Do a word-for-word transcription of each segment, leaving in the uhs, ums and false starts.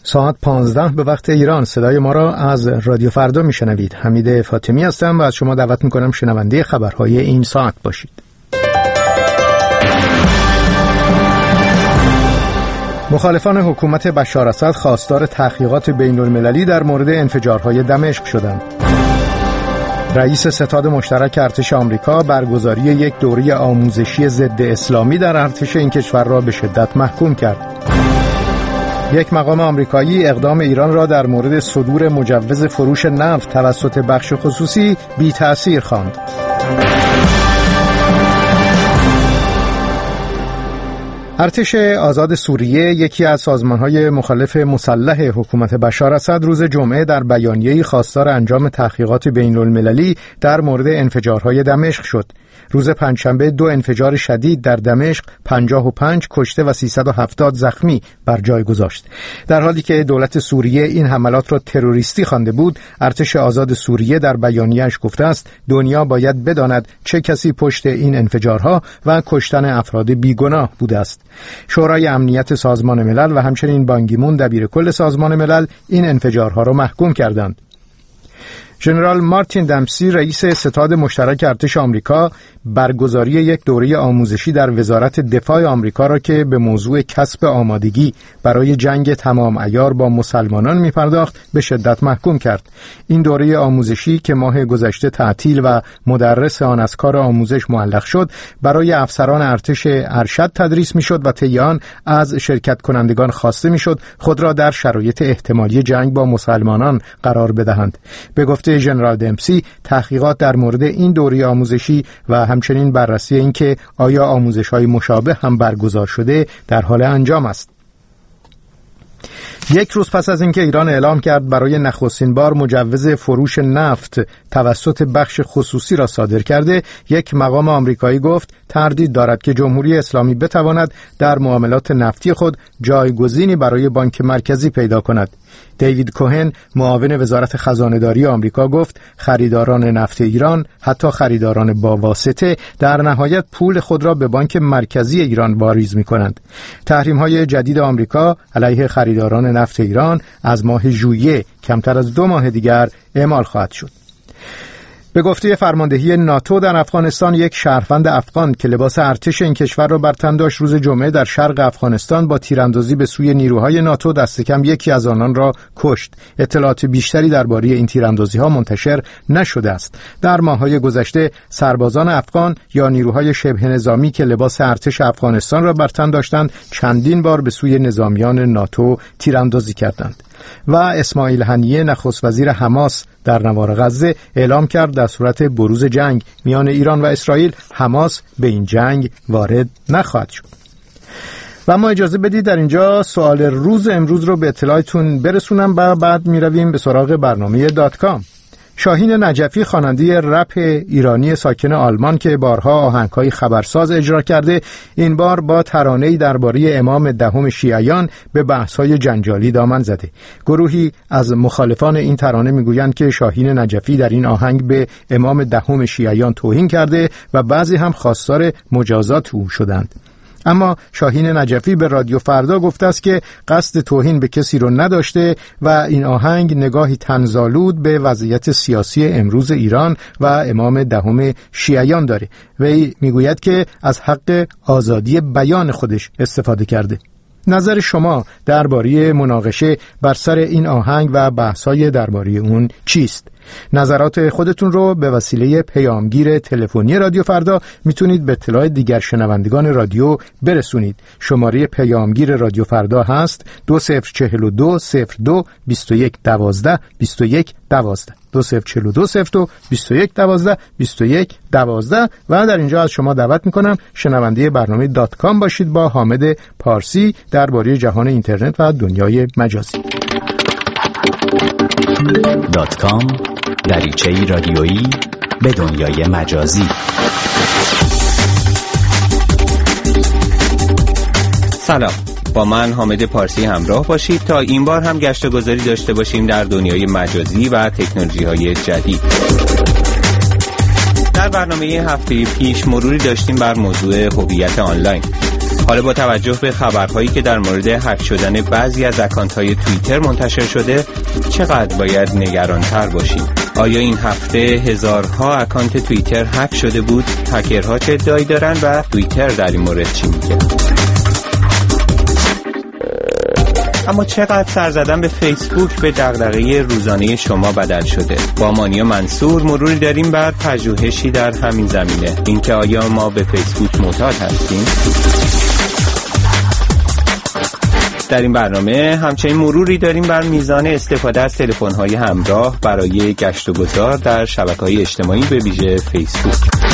ساعت پانزده به وقت ایران صدای ما را از رادیو فردا میشنوید. حمید فاطمی هستم و از شما دعوت میکنم شنونده خبرهای این ساعت باشید. مخالفان حکومت بشار اسد خواستار تحقیقات بین المللی در مورد انفجارهای دمشق شدند. رئیس ستاد مشترک ارتش آمریکا برگزاری یک دوره آموزشی ضد اسلامی در ارتش این کشور را به شدت محکوم کرد. یک مقام آمریکایی اقدام ایران را در مورد صدور مجوز فروش نفت توسط بخش خصوصی بی تأثیر خواند. ارتش آزاد سوریه، یکی از سازمان‌های مخالف مسلح حکومت بشار اسد، روز جمعه در بیانیه‌ای خواستار انجام تحقیقات بین‌المللی در مورد انفجارهای دمشق شد. روز پنجشنبه دو انفجار شدید در دمشق پنجاه و پنج کشته و سیصد و هفتاد زخمی بر جای گذاشت. در حالی که دولت سوریه این حملات را تروریستی خوانده بود، ارتش آزاد سوریه در بیانیه‌اش گفته است دنیا باید بداند چه کسی پشت این انفجارها و کشتن افراد بیگناه بوده است. شورای امنیت سازمان ملل و همچنین بان کی مون دبیرکل سازمان ملل این انفجارها را محکوم کردند. ژنرال مارتین دمسی، رئیس ستاد مشترک ارتش آمریکا، برگزاری یک دوره آموزشی در وزارت دفاع آمریکا را که به موضوع کسب آمادگی برای جنگ تمام عیار با مسلمانان می‌پرداخت به شدت محکوم کرد. این دوره آموزشی که ماه گذشته تعطیل و مدرس آن از کار آموزش معلق شد، برای افسران ارتش ارشد تدریس می‌شد و طی آن از شرکت کنندگان خواسته می‌شد خود را در شرایط احتمالی جنگ با مسلمانان قرار بدهند. به گفته ژنرال دمسی، تحقیقات در مورد این دوره آموزشی و همچنین بررسی اینکه آیا آموزش‌های مشابه هم برگزار شده در حال انجام است. یک روز پس از اینکه ایران اعلام کرد برای نخستین بار مجوز فروش نفت توسط بخش خصوصی را صادر کرده، یک مقام آمریکایی گفت تردید دارد که جمهوری اسلامی بتواند در معاملات نفتی خود جایگزینی برای بانک مرکزی پیدا کند. دیوید کوهن، معاون وزارت خزانه‌داری آمریکا، گفت خریداران نفت ایران، حتی خریداران با واسطه، در نهایت پول خود را به بانک مرکزی ایران واریز می‌کنند. تحریم‌های جدید آمریکا علیه خریداران نفت ایران از ماه ژوئیه، کمتر از دو ماه دیگر، اعمال خواهد شد. به گفته فرماندهی ناتو در افغانستان، یک شهروند افغان که لباس ارتش این کشور را بر تن داشت روز جمعه در شرق افغانستان با تیراندازی به سوی نیروهای ناتو دست کم یکی از آنان را کشت. اطلاعات بیشتری درباره این تیراندازی‌ها منتشر نشده است. در ماه‌های گذشته سربازان افغان یا نیروهای شبه نظامی که لباس ارتش افغانستان را بر تن داشتند چندین بار به سوی نظامیان ناتو تیراندازی کردند. و اسماعیل هنیه، نخست وزیر حماس در نوار غزه، اعلام کرد در صورت بروز جنگ میان ایران و اسرائیل، حماس به این جنگ وارد نخواهد شد. و ما اجازه بدید در اینجا سوال روز امروز رو به اطلاعتون برسونم و بعد میرویم به سراغ برنامه دات کام. شاهین نجفی، خواننده رپ ایرانی ساکن آلمان که بارها آهنگ‌های خبرساز اجرا کرده، این بار با ترانه‌ای درباره امام دهم شیعیان به بحث‌های جنجالی دامن زده. گروهی از مخالفان این ترانه میگویند که شاهین نجفی در این آهنگ به امام دهم شیعیان توهین کرده و بعضی هم خواستار مجازات او شدند. اما شاهین نجفی به رادیو فردا گفته است که قصد توهین به کسی رو نداشته و این آهنگ نگاهی طنزآلود به وضعیت سیاسی امروز ایران و امام دهم شیعیان داره. وی میگوید که از حق آزادی بیان خودش استفاده کرده. نظر شما درباره مناقشه بر سر این آهنگ و بحث‌های درباره اون چیست؟ نظرات خودتون رو به وسیله پیامگیر تلفنی رادیو فردا میتونید به اطلاع دیگر شنوندگان رادیو برسونید. شماره پیامگیر رادیو فردا هست دو صفر چهل دو صفر دو بیست و یک دوازده بیست و یک دوازده دو صفر چهل دو صفر دو بیست و یک دوازده بیست و یک دوازده. و در اینجا از شما دعوت میکنم شنونده برنامه دات کام باشید با حامد پارسی درباره جهان اینترنت و دنیای مجازی. دات کام، دریچه‌ای رادیویی به دنیای مجازی. سلام، با من حامد پارسی همراه باشید تا این بار هم گشت و گذاری داشته باشیم در دنیای مجازی و تکنولوژی‌های جدید. در برنامه هفته پیش مروری داشتیم بر موضوع هویت آنلاین. حالا با توجه به خبرهایی که در مورد هک شدن بعضی از اکانت‌های توییتر منتشر شده، چقدر باید نگران‌تر باشیم؟ آیا این هفته هزارها اکانت توییتر هک شده بود؟ هکرها چه ادعایی دارن و توییتر در این مورد چی میگه؟ اما چقدر سر زدن به فیسبوک به دغدغه روزانه شما بدل شده؟ با مانیا منصور مروری داریم بر پژوهشی در همین زمینه، اینکه آیا ما به فیسبوک معتاد هستیم؟ در این برنامه همچنین مروری داریم بر میزان استفاده از تلفن‌های همراه برای گشت و گذار در شبکه‌های اجتماعی به ویژه فیسبوک.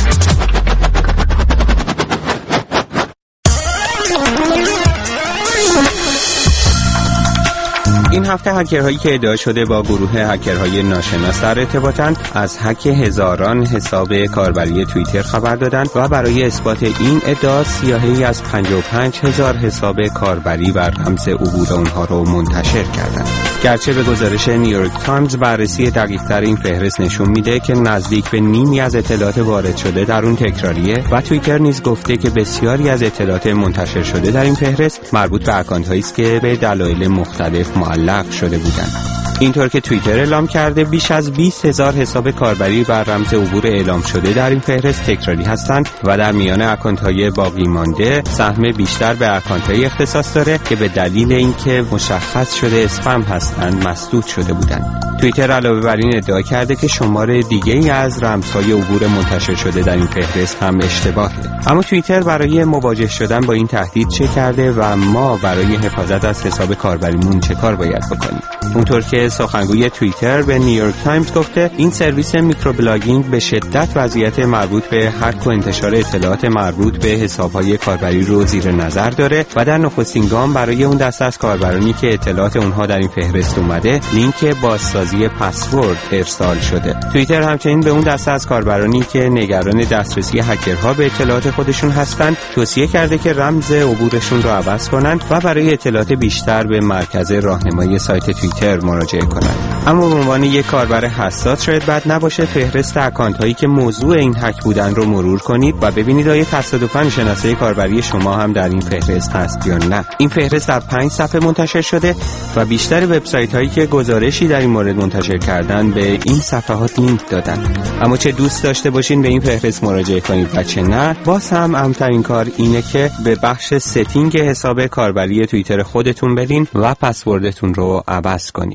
این هفته هکرهایی که ادعا شده با گروه هکرهای ناشناس در ارتباطند از هک هزاران حساب کاربری توییتر خبر دادند و برای اثبات این ادعا سیاهی از پنجاه و پنج هزار حساب کاربری و رمز عبور اونها رو منتشر کردند. گرچه به گزارش نیویورک تایمز بررسی دقیق‌تر این فهرست نشون میده که نزدیک به نیمی از اطلاعات وارد شده در اون تکراریه و توییتر نیز گفته که بسیاری از اطلاعات منتشر شده در این فهرست مربوط به اکانت‌هایی است که به دلایل مختلف معلق شده بودند. اینطور که توییتر اعلام کرده بیش از بیست هزار حساب کاربری بر رمز عبور اعلام شده در این فهرست تکراری هستند و در میان اکانت‌های باقی مانده سهم بیشتر به اکانت‌های اختصاص داره که به دلیل اینکه مشخص شده اسپم هستند مسدود شده بودند. توییتر علاوه بر این ادعا کرده که شمار دیگه‌ای از رمزهای عبور منتشر شده در این فهرست هم اشتباهه. اما توییتر برای مواجه شدن با این تهدید چه کرده و ما برای حفاظت از حساب کاربریمون چه کار باید بکنیم؟ اونطور که سخنگوی توییتر به نیویورک تایمز گفته این سرویس میکروبلاگینگ به شدت وضعیت مربوط به هک و انتشار اطلاعات مربوط به حساب‌های کاربری رو زیر نظر داره و در نخستین گام برای اون دسته از کاربرانی که اطلاعات اونها در این فهرست اومده لینک بازسازی پسورد ارسال شده. توییتر همچنین به اون دسته از کاربرانی که نگران دسترسی هکرها به اطلاعات خودشون هستند توصیه کرده که رمز عبورشون رو عوض کنند و برای اطلاعات بیشتر به مرکز راهنمایی سایت توییتر مراجعه کنند. اما به عنوان یک کاربر حساس شاید بد نباشه فهرست اکانت هایی که موضوع این هک بودن رو مرور کنید و ببینید آیا تصادفاً شناسه کاربری شما هم در این فهرست هست یا نه. این فهرست در پنج صفحه منتشر شده و بیشتر وبسایت هایی که گزارشی در این مورد منتشر کردن به این صفحات لینک دادن. اما چه دوست داشته باشین به این فهرست مراجعه کنید و چه نه، باز هم امترین کار اینه که به بخش ستینگ حساب کاربری توییتر خودتون برین و پسوردتون رو عوض کنید.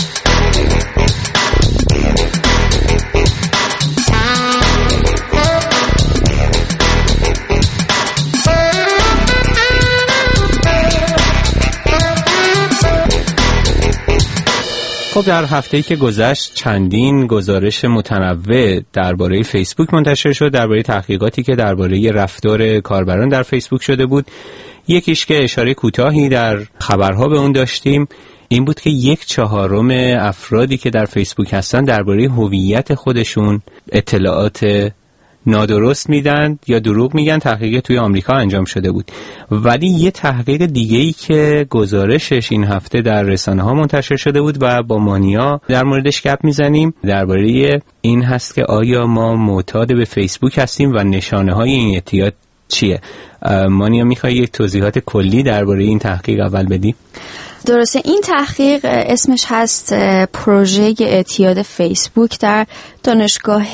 خب در هفته‌ای که گذشت چندین گزارش متنوع درباره فیسبوک منتشر شد، درباره تحقیقاتی که درباره رفتار کاربران در فیسبوک شده بود. یکیش که اشاره کوتاهی در خبرها به اون داشتیم این بود که یک چهارم افرادی که در فیسبوک هستن درباره هویت خودشون اطلاعات نادرست میدن یا دروغ میگن. تحقیق توی آمریکا انجام شده بود. ولی یه تحقیق دیگه‌ای که گزارشش این هفته در رسانه‌ها منتشر شده بود و با مانیا در موردش گپ میزنیم درباره این هست که آیا ما معتاد به فیسبوک هستیم و نشانه‌های این اعتیاد چیه؟ مانیا میخوای یک توضیحات کلی درباره این تحقیق اول بدی؟ درسته، این تحقیق اسمش هست پروژه اعتیاد فیسبوک در دانشگاه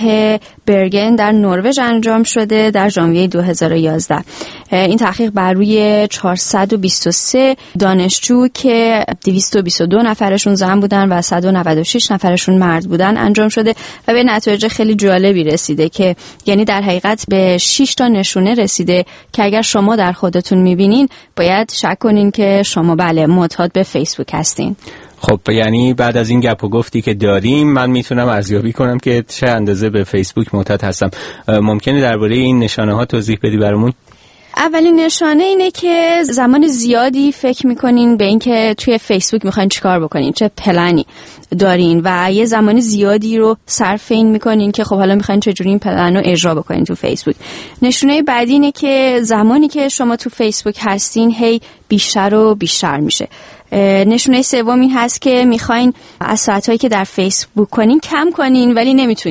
برگن در نروژ انجام شده در ژانویه دو هزار و یازده. این تحقیق بر روی چهارصد و بیست و سه دانشجو که دویست و بیست و دو نفرشون زن بودن و صد و نود و شش نفرشون مرد بودن انجام شده و به نتایج خیلی جالبی رسیده که یعنی در حقیقت به شش تا نشونه رسیده که اگر شما در خودتون میبینین باید شک کنین که شما بله معتاد به فیسبوک هستین. خب یعنی بعد از این گپ و گفتی که داریم من میتونم ارزیابی کنم که چه اندازه به فیسبوک معتاد هستم. ممکنه درباره این نشانه ها توضیح بدی برامون؟ اولین نشانه اینه که زمان زیادی فکر میکنین به این که توی فیسبوک میخواین چیکار بکنین، چه پلنی دارین و یه زمان زیادی رو صرف این میکنین که خب حالا میخواین چجوری این پلن رو اجرا بکنین تو فیسبوک. نشونه بعدی اینه که زمانی که شما تو فیسبوک هستین هی بیشتر و بیشتر میشه. نشونه سوم این هست که میخواین از ساعتایی که در فیسبوک کنین کم کنین ولی نمیتونین.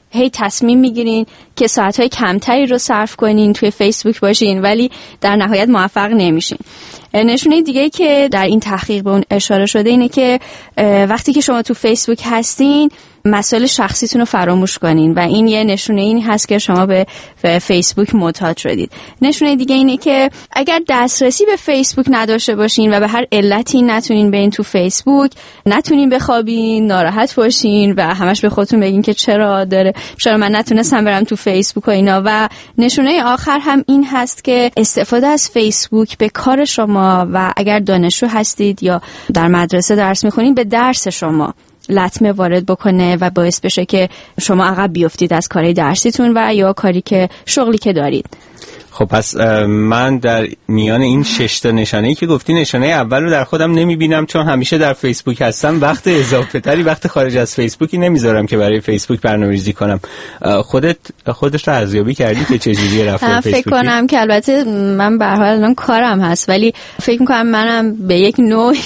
هی تصمیم میگیرین که ساعتهای کمتری رو صرف کنین توی فیسبوک باشین، ولی در نهایت موفق نمیشین. نشونه دیگه که در این تحقیق به اون اشاره شده اینه که وقتی که شما تو فیسبوک هستین مسائل شخصیتون رو فراموش کنین و این یه نشونه این هست که شما به فیسبوک معتاد شدید. نشونه دیگه اینه که اگر دسترسی به فیسبوک نداشته باشین و به هر علتی نتونین برین تو فیسبوک، نتونین بخوابین، ناراحت باشین و همش به خودتون بگین که چرا داره چرا من نتونستم برم تو فیسبوک و اینا. و نشونه آخر هم این هست که استفاده از فیسبوک به کار شما و اگر دانشجو هستید یا در مدرسه درس میخونین به درس شما لطمه وارد بکنه و باعث بشه که شما عقب بیفتید از کاری درسیتون و یا کاری که شغلی که دارید. خب پس من در میان این شش تا نشانه‌ای که گفتی نشانه اول رو در خودم نمیبینم، چون همیشه در فیسبوک هستم. وقت اضافه تری وقت خارج از فیسبوکی نمیذارم که برای فیسبوک برنامه‌ریزی کنم. خودت خودش رو ارزیابی کردی که چجوریه رفتار فیسبوکی؟ فکر کنم که البته من به هر حال الان کارم هست، ولی فکر می‌کنم منم به یک نوعی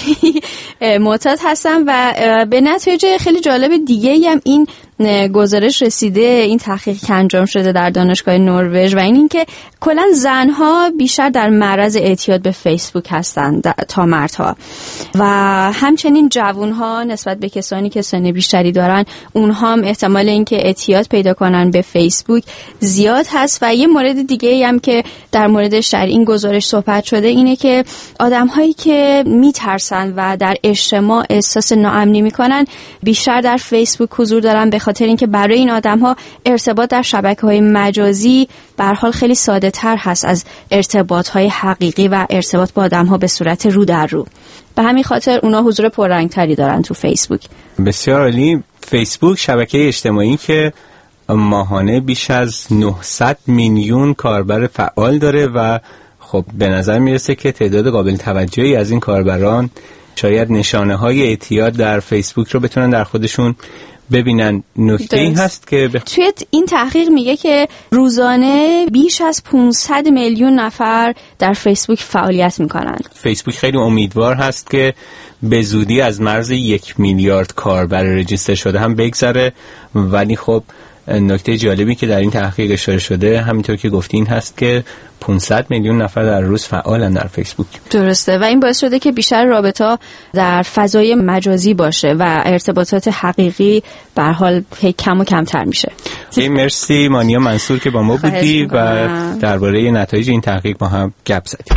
معتاد هستم و به نتیجه خیلی جالب دیگه‌ای هم این گزارش رسیده، این تحقیق که انجام شده در دانشگاه نروژ و این اینکه کلا زنها بیشتر در معرض اعتیاد به فیسبوک هستند تا مردها و همچنین جوانها نسبت به کسانی که سن بیشتری دارن اونها هم احتمال اینکه اعتیاد پیدا کنن به فیسبوک زیاد هست. و یه مورد دیگه هم که در موردش در این گزارش صحبت شده اینه که آدم‌هایی که میترسن و در اجتماع احساس ناامنی میکنن بیشتر در فیسبوک حضور دارن، به خاطر اینکه برای این آدم‌ها ارتباط در شبکه‌های مجازی به هر حال خیلی ساده‌تر هست از ارتباط‌های حقیقی و ارتباط با آدم‌ها به صورت رو در رو. به همین خاطر اونا حضور پررنگ‌تری دارن تو فیسبوک. بسیار عالی. فیسبوک شبکه اجتماعی که ماهانه بیش از نهصد میلیون کاربر فعال داره و خب به نظر میرسه که تعداد قابل توجهی از این کاربران شاید نشانه‌های اعتیاد در فیسبوک رو بتونن در خودشون ببینن. نکته این هست که ب... توی این تحقیق میگه که روزانه بیش از پانصد میلیون نفر در فیسبوک فعالیت میکنن. فیسبوک خیلی امیدوار هست که به زودی از مرز یک میلیارد کاربر رجیستر شده هم بگذره، ولی خب نکته جالبی که در این تحقیق اشاره شده همینطور که گفتی این هست که پانصد میلیون نفر در روز فعالن در فیسبوک. درسته و این باعث شده که بیشتر رابطه‌ها در فضای مجازی باشه و ارتباطات حقیقی به هر حال کم و کمتر میشه. مرسی مانیا منصور که با ما بودی و درباره نتایج این تحقیق با هم گپ زدیم.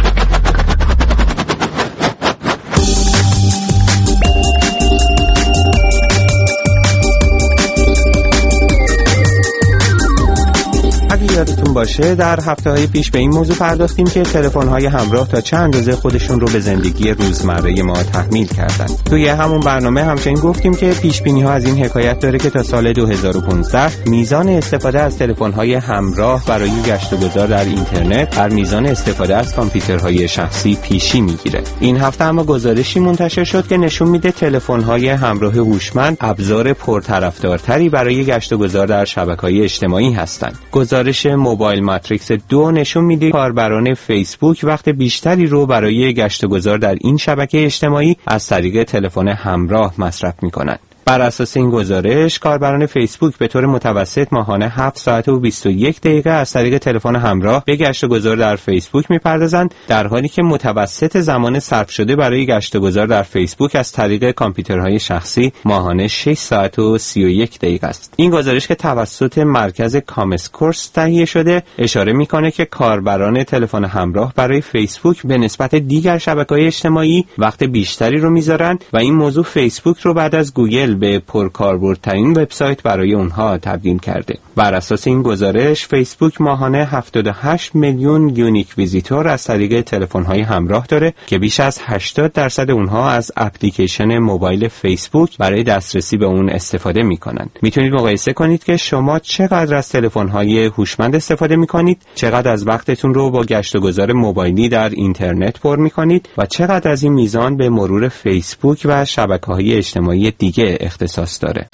یادتون باشه در هفته‌های پیش به این موضوع پرداختیم که تلفن‌های همراه تا چه اندازه خودشون رو به زندگی روزمره ما تحمیل کردن. توی همون برنامه همچنین گفتیم که پیش‌بینی‌ها از این حکایت داره که تا سال دو هزار و پانزده میزان استفاده از تلفن‌های همراه برای گشت و گذار در اینترنت بر میزان استفاده از کامپیوترهای شخصی پیشی میگیره. این هفته اما گزارشی منتشر شد که نشون میده تلفن‌های همراه هوشمند ابزار پرطرفدارتری برای گشت و گذار در شبکه‌های اجتماعی هستند. گزارش موبایل ماتریکس دو نشون میده کاربران فیسبوک وقت بیشتری رو برای گشت و گذار در این شبکه اجتماعی از طریق تلفن همراه مصرف میکنن. بر اساس این گزارش کاربران فیسبوک به طور متوسط ماهانه هفت ساعت و بیست و یک دقیقه از طریق تلفن همراه به گشت و گذار در فیسبوک میپردازند، در حالی که متوسط زمان صرف شده برای گشت و گذار در فیسبوک از طریق کامپیوترهای شخصی ماهانه شش ساعت و سی و یک دقیقه است. این گزارش که توسط مرکز کامسکورس تهیه شده اشاره میکنه که کاربران تلفن همراه برای فیسبوک به نسبت دیگر شبکه‌های اجتماعی وقت بیشتری رو میذارند و این موضوع فیسبوک رو بعد از گوگل به پرکاربردترین وبسایت برای اونها تبدیل کرده. بر اساس این گزارش فیسبوک ماهانه هفتاد و هشت میلیون یونیک ویزیتور از طریق تلفن‌های همراه داره که بیش از هشتاد درصد اونها از اپلیکیشن موبایل فیسبوک برای دسترسی به اون استفاده میکنن. میتونید مقایسه کنید که شما چقدر از تلفن‌های هوشمند استفاده میکنید، چقدر از وقتتون رو با گشت و گذار موبایلی در اینترنت پر میکنید و چقدر از این میزان به مرور فیسبوک و شبکه‌های اجتماعی دیگه اختصاص داره.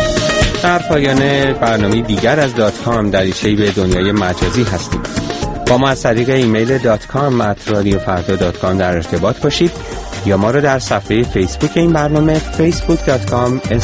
در پایان برنامه دیگر از دات کام دریچه‌ای به دنیای مجازی هستیم. با ما از طریق ایمیل دات کام ات رادیو فردا دات کام در ارتباط باشید یا ما رو در صفحه فیسبوک این برنامه فیسبوک دات کام